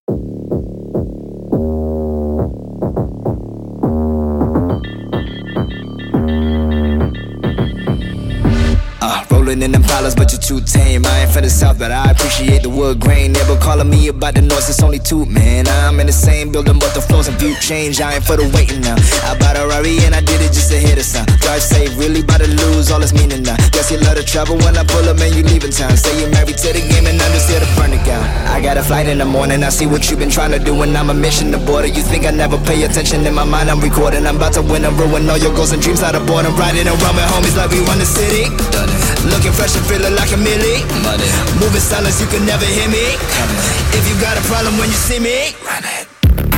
Rolling in them dollars, but you're too tame. I ain't from the south, but I appreciate the wood grain. Never calling me about the noise, it's only two, man. I'm in the same building, but the floors and view change. I ain't for the waiting now. I bought a Rari and I did it just to hear the sound. Drive safe, really about to lose all its meaning now. Guess you love to travel when I pull up and you leaving town. Say you're married to the game and I'm just here to burn it down. I got a flight in the morning, I see what you've been trying to do, and I'm a mission to border. You think I never pay attention? In my mind I'm recording. I'm about to win and ruin all your goals and dreams out of boredom. Riding around with homies like we run the city. Done it. Looking fresh and feeling like a milli. Money. Moving silence, you can never hear me. If you got a problem when you see me, run it.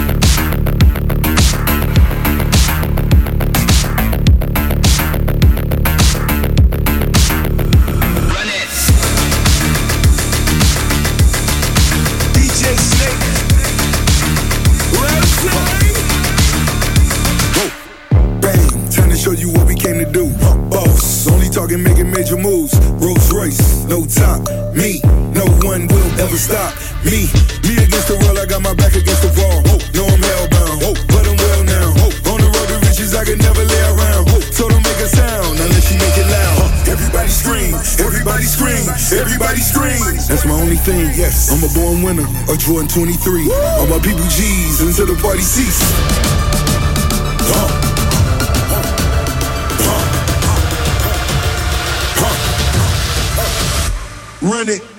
Run it. DJ Snake. Bang, time to show you what we came to do. Boss, only talking, making major moves. Rolls Royce, no top. Me, no one will ever stop me. Me against the world, I got my back against the wall. No, I'm hellbound, but I'm well now. On the road to riches, I can never lay around. So don't make a sound unless you make it loud. Everybody scream, everybody scream, everybody scream. That's my only thing. Yes, I'm a born winner, a Jordan 23. All my people G's until the party cease. Run it.